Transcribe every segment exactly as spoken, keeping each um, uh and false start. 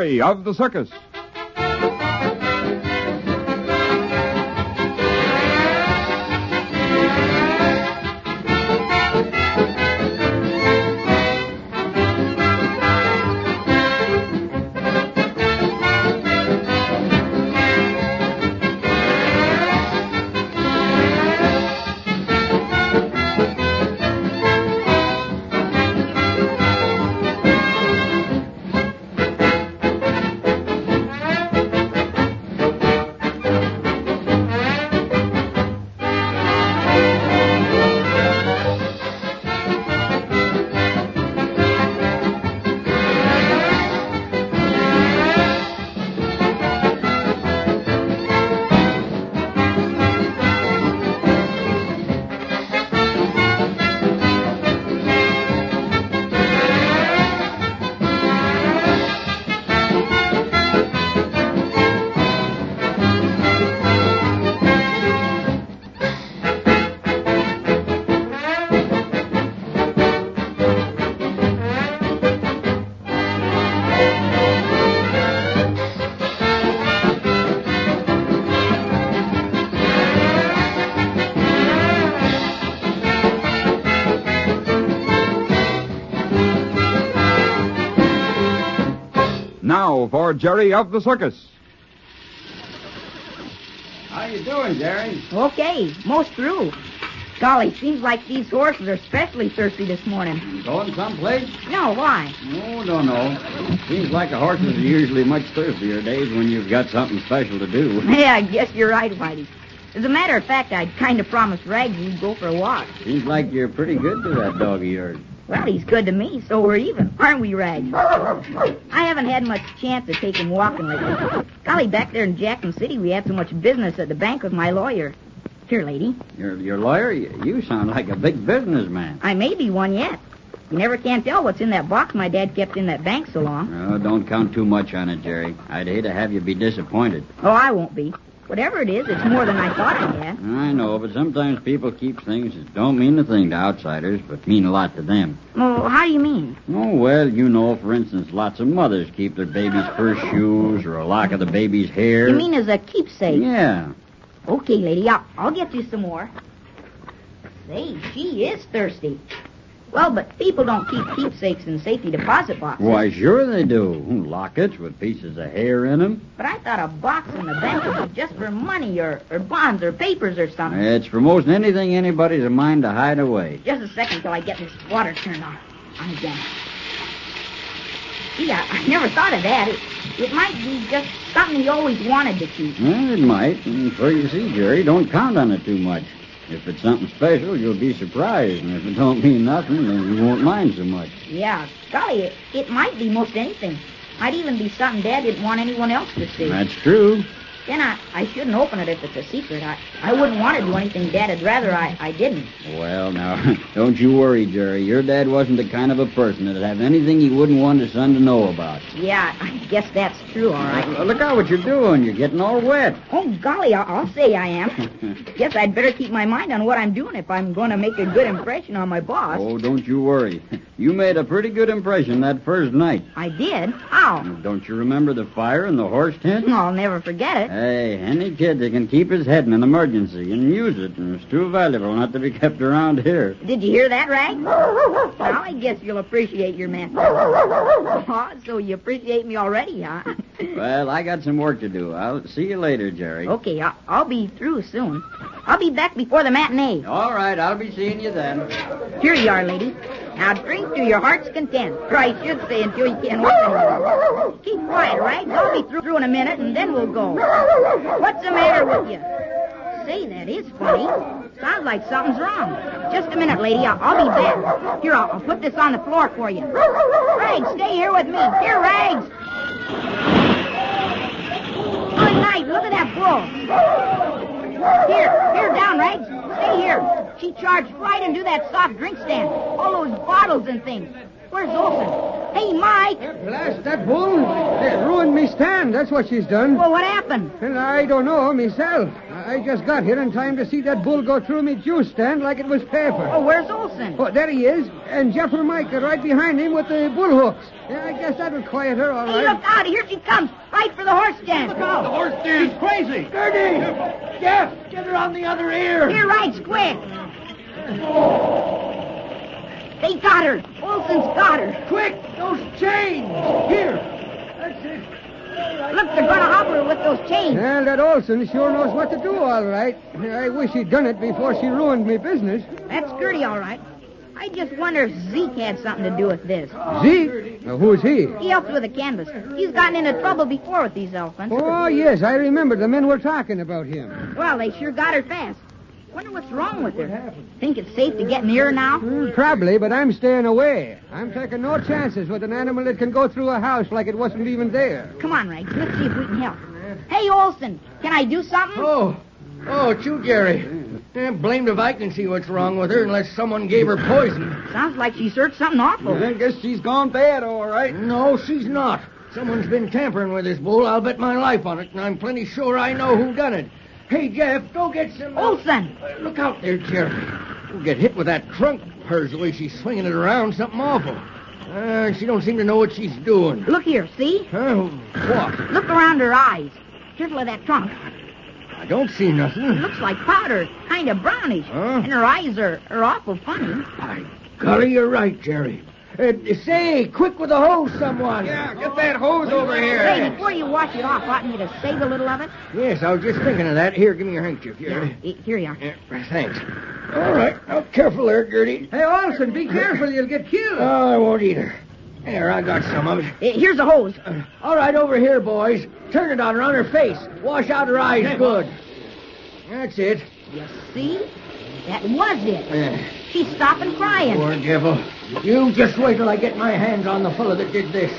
Jerry of the Circus. Now for Jerry of the Circus. How you doing, Jerry? Okay, most through. Golly, seems like these horses are especially thirsty this morning. Going someplace? No, why? Oh, don't know. Seems like the horses are usually much thirstier days when you've got something special to do. Yeah, I guess you're right, Whitey. As a matter of fact, I'd kind of promised Rags we'd go for a walk. Seems like you're pretty good to that dog of yours. Well, he's good to me, so we're even. Aren't we, Rags? I haven't had much chance to take him walking lately. Golly, back there in Jackson City, we had so much business at the bank with my lawyer. Here, lady. Your your lawyer? You sound like a big businessman. I may be one yet. You never can tell what's in that box my dad kept in that bank so long. Oh, don't count too much on it, Jerry. I'd hate to have you be disappointed. Oh, I won't be. Whatever it is, it's more than I thought I had. I know, but sometimes people keep things that don't mean a thing to outsiders, but mean a lot to them. Oh, how do you mean? Oh, well, you know, for instance, lots of mothers keep their baby's first shoes or a lock of the baby's hair. You mean as a keepsake? Yeah. Okay, lady, I'll, I'll get you some more. Say, she is thirsty. Well, but people don't keep keepsakes in safety deposit boxes. Why, sure they do. Lockets with pieces of hair in them. But I thought a box in the bank was just for money or, or bonds or papers or something. It's for most anything anybody's a mind to hide away. Just a second till I get this water turned on. On again. Gee, I, I never thought of that. It, it might be just something you always wanted to keep. Well, it might. And so you see, Jerry, don't count on it too much. If it's something special, you'll be surprised. And if it don't mean nothing, then you won't mind so much. Yeah, golly, it, it might be most anything. Might even be something Dad didn't want anyone else to see. That's true. Then I, I shouldn't open it if it's a secret. I, I wouldn't want to do anything Dad'd rather I, I didn't. Well, now, don't you worry, Jerry. Your dad wasn't the kind of a person that'd have anything he wouldn't want his son to know about. Yeah, I guess that's true, all right. Well, look out what you're doing. You're getting all wet. Oh, golly, I'll, I'll say I am. Guess I'd better keep my mind on what I'm doing if I'm going to make a good impression on my boss. Oh, don't you worry. You made a pretty good impression that first night. I did? How? Don't you remember the fire in the horse tent? I'll never forget it. Hey, any kid that can keep his head in an emergency and use it, and it's too valuable not to be kept around here. Did you hear that, Rag? Now, I guess you'll appreciate your man. Oh, so you appreciate me already, huh? Well, I got some work to do. I'll see you later, Jerry. Okay, I'll, I'll be through soon. I'll be back before the matinee. All right, I'll be seeing you then. Here you are, lady. Now drink to your heart's content. Or I should say until you can't open anymore. Keep quiet, Rags. I'll be through, through in a minute, and then we'll go. What's the matter with you? Say, that is funny. Sounds like something's wrong. Just a minute, lady. I'll, I'll be back. Here, I'll, I'll put this on the floor for you. Rags, stay here with me. Here, Rags. Good night. Look at that bull. Here, here, down, Rags. Stay here. She charged right into that soft drink stand. All those bottles and things. Where's Olson? Hey, Mike. Blast that bull. They ruined me stand. That's what she's done. Well, what happened? Well, I don't know myself. I, I just got here in time to see that bull go through me juice stand like it was paper. Oh, where's Olson? Oh, there he is. And Jeff and Mike are right behind him with the bull hooks. Yeah, I guess that'll quiet her all Hey, right. look out. Here she comes. Right for the horse stand. Look out! The horse stand. She's crazy. Gertie! Jeff, get her on the other ear. Here, right, quick. They got her. Olson's got her. Quick, those chains. Here. That's it. Look, they're going to hobble her with those chains. Well, that Olson sure knows what to do, all right. I wish he'd done it before she ruined me business. That's Gertie, all right. I just wonder if Zeke had something to do with this. Zeke? Now, who's he? He helps with the canvas. He's gotten into trouble before with these elephants. Oh, yes, I remember the men were talking about him. Well, they sure got her fast. Wonder what's wrong with her. Think it's safe to get near her now? Hmm, probably, but I'm staying away. I'm taking no chances with an animal that can go through a house like it wasn't even there. Come on, Rags. Let's see if we can help. Hey, Olson, can I do something? Oh, oh, it's you, Jerry. Eh, blamed if I can see what's wrong with her unless someone gave her poison. Sounds like she's hurt something awful. I guess she's gone bad, all right. No, she's not. Someone's been tampering with this bull. I'll bet my life on it, and I'm plenty sure I know who done it. Hey, Jeff, go get some... Olson! Uh, look out there, Jerry. You'll get hit with that trunk of hers the way she's swinging it around. Something awful. Uh, she don't seem to know what she's doing. Look here, see? Huh? What? Look around her eyes. Careful of that trunk. I don't see nothing. It looks like powder, kind of brownish. Huh? And her eyes are, are awful funny. By golly, you're right, Jerry. Uh, say, quick with the hose, someone. Yeah, get that hose over here. Hey, before you wash it off, oughtn't you to save a little of it? Yes, I was just thinking of that. Here, give me your handkerchief, Jerry. Eh, Here you are. Yeah, thanks. All right. Now, careful there, Gertie. Hey, Olson, be careful. You'll get killed. Oh, I won't either. There, I got some of it. Eh, Here's a hose. Uh, all right, over here, boys. Turn it on her, on her face. Wash out her eyes good. That's it. You see? That was it. Yeah. She's stopping crying. Poor devil. You just wait till I get my hands on the fellow that did this.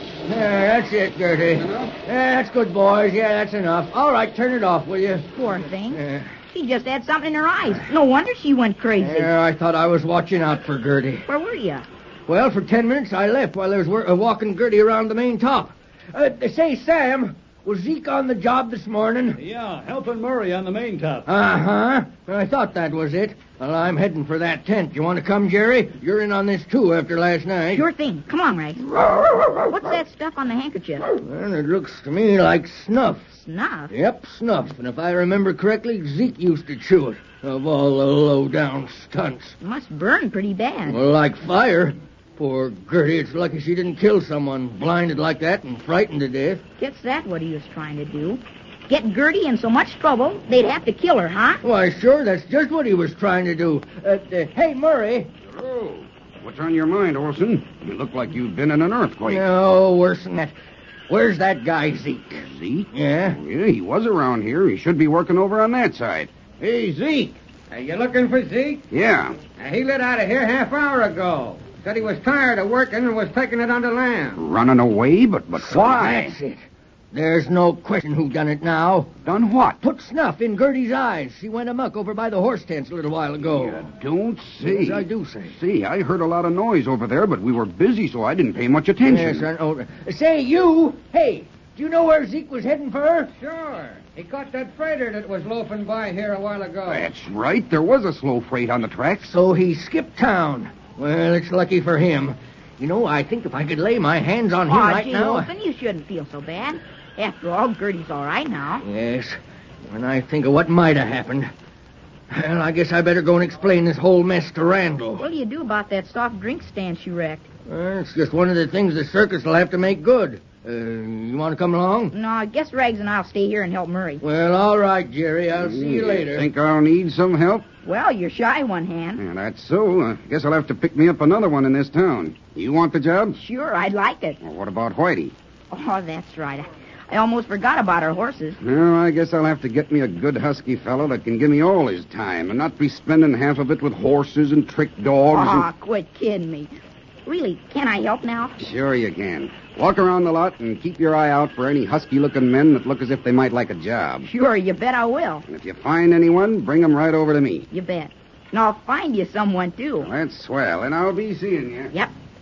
There, that's it, Gertie. Yeah, that's good, boys. Yeah, that's enough. All right, turn it off, will you? Poor thing. Yeah. She just had something in her eyes. No wonder she went crazy. Yeah, I thought I was watching out for Gertie. Where were you? Well, for ten minutes I left while I was wor- uh, walking Gertie around the main top. Uh, say, Sam, was Zeke on the job this morning? Yeah, helping Murray on the main top. Uh-huh. I thought that was it. Well, I'm heading for that tent. You want to come, Jerry? You're in on this, too, after last night. Sure thing. Come on, Rags. What's that stuff on the handkerchief? Well, it looks to me like snuff. Snuff. Yep, snuff. And if I remember correctly, Zeke used to chew it. Of all the low-down stunts. Must burn pretty bad. Well, like fire. Poor Gertie, it's lucky she didn't kill someone blinded like that and frightened to death. Guess that's what he was trying to do. Get Gertie in so much trouble, they'd have to kill her, huh? Why, sure, that's just what he was trying to do. Uh, uh, hey, Murray. Oh, what's on your mind, Olson? You look like you've been in an earthquake. No, worse than that. Where's that guy, Zeke? Zeke? Yeah? Yeah, he was around here. He should be working over on that side. Hey, Zeke. Are you looking for Zeke? Yeah. Uh, he lit out of here half hour ago. Said he was tired of working and was taking it on the land. Running away? But but why? That's it. There's no question who done it now. Done what? Put snuff in Gertie's eyes. She went amok over by the horse tents a little while ago. You don't say. Yes, I do say. See, I heard a lot of noise over there, but we were busy, so I didn't pay much attention. Yes, I know. Say, you. Hey, do you know where Zeke was heading for? Sure. He caught that freighter that was loafing by here a while ago. That's right. There was a slow freight on the tracks. So he skipped town. Well, it's lucky for him. You know, I think if I could lay my hands on him Aw, right gee, now... Olson, you shouldn't feel so bad. After all, Gertie's all right now. Yes. When I think of what might have happened... Well, I guess I better go and explain this whole mess to Randall. What do you do about that soft drink stand she wrecked? Well, it's just one of the things the circus will have to make good. Uh, you want to come along? No, I guess Rags and I'll stay here and help Murray. Well, all right, Jerry. I'll see you later. Think I'll need some help? Well, you're shy one hand. Yeah, that's so. I guess I'll have to pick me up another one in this town. You want the job? Sure, I'd like it. Well, what about Whitey? Oh, that's right. I, I almost forgot about our horses. Well, I guess I'll have to get me a good husky fellow that can give me all his time and not be spending half of it with horses and trick dogs. Aw, and... quit kidding me. Really, can I help now? Sure you can. Walk around the lot and keep your eye out for any husky-looking men that look as if they might like a job. Sure, you bet I will. And if you find anyone, bring them right over to me. You bet. And I'll find you someone, too. Well, that's swell, and I'll be seeing you. Yep.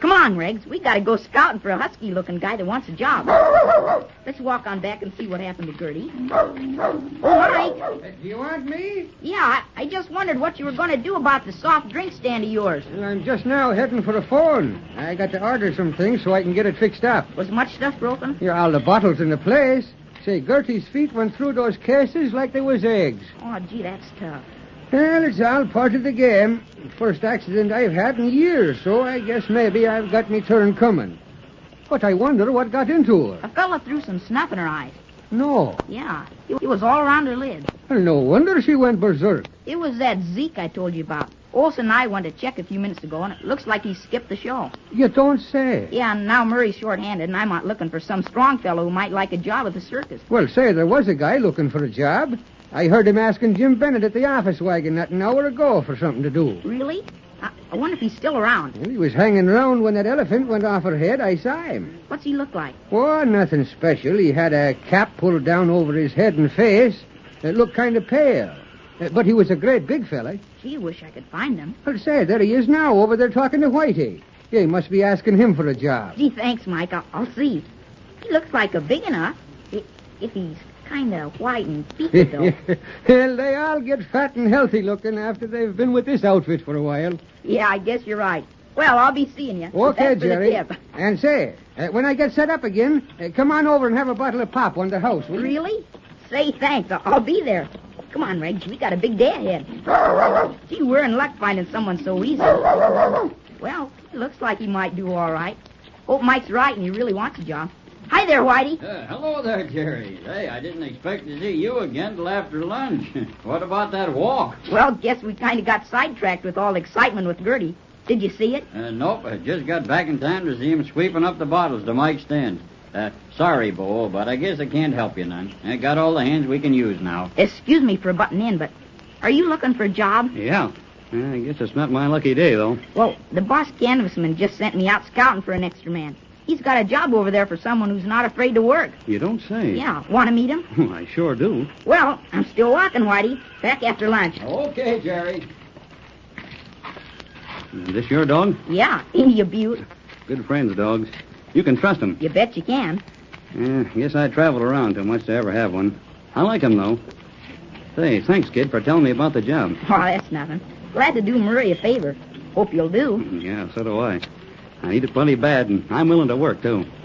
Come on, Regs. We gotta go scouting for a husky-looking guy that wants a job. Let's walk on back and see what happened to Gertie. Oh, Mike. Uh, do you want me? Yeah, I, I just wondered what you were going to do about the soft drink stand of yours. Well, I'm just now heading for a phone. I got to order some things so I can get it fixed up. Was much stuff broken? Here, all the bottles in the place. Say, Gertie's feet went through those cases like they was eggs. Oh, gee, that's tough. Well, it's all part of the game. First accident I've had in years, so I guess maybe I've got me turn coming. But I wonder what got into her. A fella threw some snuff in her eyes. No. Yeah, it it was all around her lid. Well, no wonder she went berserk. It was that Zeke I told you about. Olson and I went to check a few minutes ago, and it looks like he skipped the show. You don't say. Yeah, and now Murray's short-handed, and I'm out looking for some strong fellow who might like a job at the circus. Well, say, there was a guy looking for a job. I heard him asking Jim Bennett at the office wagon not an hour ago for something to do. Really? I, I wonder if he's still around. Well, he was hanging around when that elephant went off her head. I saw him. What's he look like? Oh, nothing special. He had a cap pulled down over his head and face. It looked kind of pale. Uh, But he was a great big fella. Gee, wish I could find him. Well, say, there he is now, over there talking to Whitey. Yeah, he must be asking him for a job. Gee, thanks, Mike. I'll, I'll see. He looks like a big enough. If, if he's kind of white and peaked, though. Well, they all get fat and healthy looking after they've been with this outfit for a while. Yeah, I guess you're right. Well, I'll be seeing you. Okay, Thanks for the Jerry. tip. And say, uh, when I get set up again, uh, come on over and have a bottle of pop on the house, will you? Really? Say thanks. I'll, I'll be there. Come on, Regs. We got a big day ahead. Gee, we're in luck finding someone so easy. Well, it looks like he might do all right. Hope Mike's right and he really wants a job. Hi there, Whitey. Uh, hello there, Jerry. Hey, I didn't expect to see you again till after lunch. What about that walk? Well, guess we kind of got sidetracked with all the excitement with Gertie. Did you see it? Uh, nope, I just got back in time to see him sweeping up the bottles to Mike's stand. Uh, sorry, Bo, but I guess I can't help you none. I got all the hands we can use now. Excuse me for butting in, but are you looking for a job? Yeah. Uh, I guess it's not my lucky day, though. Well, the boss canvassman just sent me out scouting for an extra man. He's got a job over there for someone who's not afraid to work. You don't say. Yeah, want to meet him? I sure do. Well, I'm still walking, Whitey. Back after lunch. Okay, Jerry. Is this your dog? Yeah, India Butte. Good friends, dogs. You can trust them. You bet you can. Yeah, guess I traveled around too much to ever have one. I like them, though. Say, thanks, kid, for telling me about the job. Oh, that's nothing. Glad to do Murray a favor. Hope you'll do. Yeah, so do I. I need it plenty bad, and I'm willing to work, too.